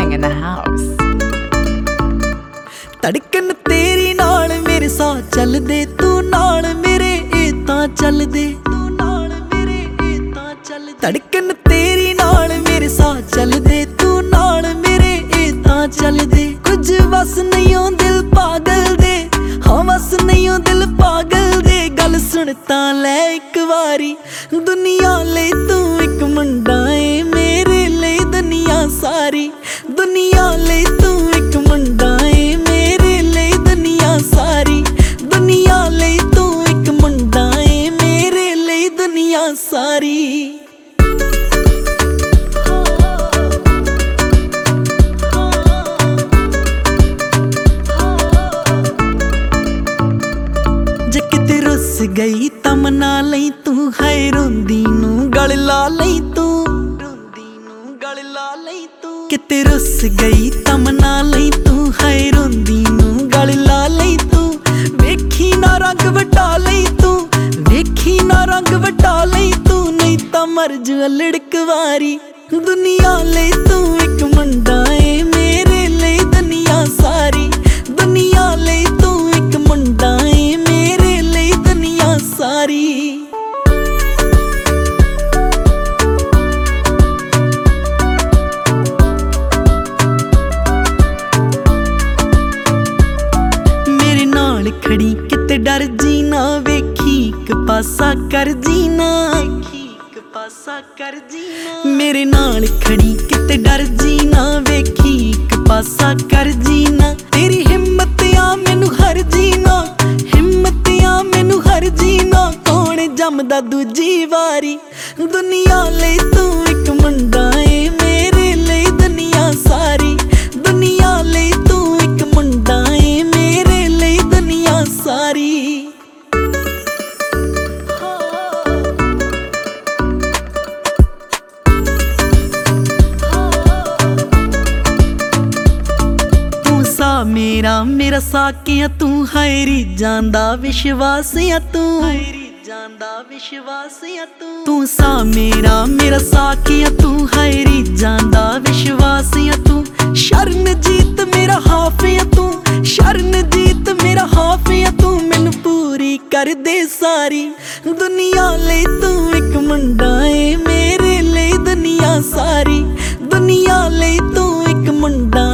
Gang in the house. ਧੜਕਣ ਤੇਰੀ ਨਾਲ ਮੇਰੇ ਸਾਹ ਚੱਲਦੇ, ਤੂੰ ਨਾਲ ਮੇਰੇ ਇਹ ਤਾਂ ਚੱਲਦੇ, ਤੂੰ ਨਾਲ ਮੇਰੇ ਇਹ ਤਾਂ ਚੱਲਦੇ। ਧੜਕਣ ਤੇਰੀ ਨਾਲ ਮੇਰੇ ਸਾਹ ਚੱਲਦੇ, ਤੂੰ ਨਾਲ ਮੇਰੇ ਇਹ ਤਾਂ ਚੱਲਦੇ। ਕੁਝ ਵਸ ਨਹੀਂ ਓ ਦਿਲ ਪਾਗਲ ਦੇ, ਹਾਂ ਵਸ ਨਹੀਂ ਓ ਦਿਲ ਪਾਗਲ ਦੇ। ਗੱਲ ਸੁਣ ਤਾਂ ਲੈ ਇੱਕ ਵਾਰੀ, ਦੁਨੀਆ ਲਈ ਤੂੰ ਇੱਕ ਮੁੰਡਾ ਏ, ਮੇਰੇ ਲਈ ਦੁਨੀਆ ਸਾਰੀ। ਦੁਨੀਆ ਲਈ ਤੂੰ ਇੱਕ ਮੁੰਡਾ ਏ, ਮੇਰੇ ਲਈ ਦੁਨੀਆ ਸਾਰੀ। ਦੁਨੀਆ ਲਈ ਤੂੰ ਇੱਕ ਮੁੰਡਾ ਏ, ਮੇਰੇ ਲਈ ਦੁਨੀਆ ਸਾਰੀ। ਜੇ ਕਿਤੇ ਰੁੱਸ ਗਈ ਤਾਂ ਮਨਾ ਲਈ ਤੂੰ, ਹਾਏ ਰੋਂਦੀ ਨੂੰ ਗਲ ਲਾ ਲਈ ਤੂੰ, ਰੋਂਦੀ ਨੂੰ ਗਲ ਲਾ ਲਈ ਤੂੰ। ਕਿਤੇ ਰੁੱਸ ਗਈ ਤਾਂ ਮਨਾ ਲਈ ਤੂੰ, ਹਾਏ ਰੋਂਦੀ ਨੂੰ ਗਲ ਲਾ ਲਈ ਤੂੰ। ਵੇਖੀ ਨਾ ਰੰਗ ਵਟਾ ਲਈ ਤੂੰ, ਵੇਖੀ ਨਾ ਰੰਗ ਵਟਾ ਲਈ ਤੂੰ, ਨਹੀਂ ਤਾਂ ਮਰ ਜੂ ਲੜਕ ਵਾਰੀ। ਦੁਨੀਆ ਲਈ ਤੂੰ ਇੱਕ ਮੁੰਡਾ ਏ, ਮੇਰੇ ਲਈ ਦੁਨੀਆ ਸਾਰੀ। ਦੁਨੀਆ ਲਈ ਤੂੰ ਇੱਕ ਮੁੰਡਾ ਏ, ਮੇਰੇ ਲਈ ਦੁਨੀਆ ਸਾਰੀ। ਮੇਰੇ ਨਾਲ ਖੜੀ ਕਿਤੇ ਡਰ ਜੀ ਨਾ, ਵੇਖੀ ਇੱਕ ਪਾਸਾ ਕਰ ਜੀ ਨਾ, ਵੇਖੀ ਇੱਕ ਪਾਸਾ ਕਰ ਜੀ ਨਾ। ਮੇਰੇ ਨਾਲ ਖੜੀ ਕਿਤੇ ਡਰ ਜੀ ਨਾ, ਵੇਖੀ ਇੱਕ ਪਾਸਾ ਕਰ ਜੀ ਨਾ। ਤੇਰੀ ਹਿੰਮਤ ਆ ਮੈਨੂੰ ਹਰ ਜੀ ਨਾ, ਹਿੰਮਤ ਆ ਮੈਨੂੰ ਹਰ ਜੀ ਨਾ। ਕੌਣ ਜੰਮਦਾ ਦੂਜੀ ਵਾਰੀ। ਦੁਨੀਆ ਲਈ ਤੂੰ ਇੱਕ ਮੁੰਡਾ ਏ, ਮੇਰੇ ਲਈ ਦੁਨੀਆ ਸਾਰੀ। ਦੁਨੀਆ ਲਈ ਤੂੰ ਇੱਕ ਮੁੰਡਾ ਏ, ਮੇਰੇ ਲਈ ਦੁਨੀਆ ਸਾਰੀ। ਤੂੰ ਸਾ ਮੇਰਾ ਮੇਰਾ ਸਾਕਿਆ ਤੂੰ, ਹਾਏ ਰੀਝਾਂ ਦਾ ਵਿਸ਼ਵਾਸ ਆ ਤੂੰ, ਹਾਏ ਰੀਝਾਂ ਦਾ ਵਿਸ਼ਵਾਸ ਆ ਤੂੰ। ਤੂੰ ਸਾ ਮੇਰਾ ਮੇਰਾ ਸਾਕਿਆ ਤੂੰ, ਹਾਏ ਰੀਝਾਂ ਦਾ ਵਿਸ਼ਵਾਸ ਆ ਤੂੰ। ਸ਼ਰਨਜੀਤ ਮੇਰਾ ਹਾਫਿਆ ਤੂੰ, ਸ਼ਰਨਜੀਤ ਮੇਰਾ ਹਾਫਿਆ ਤੂੰ। ਮੈਨੂੰ ਪੂਰੀ ਕਰ ਦੇ ਸਾਰੀ। ਦੁਨੀਆ ਲਈ ਤੂੰ ਇੱਕ ਮੁੰਡਾ ਏ, ਮੇਰੇ ਲਈ ਦੁਨੀਆ ਸਾਰੀ। ਦੁਨੀਆ ਲਈ ਤੂੰ ਇੱਕ ਮੁੰਡਾ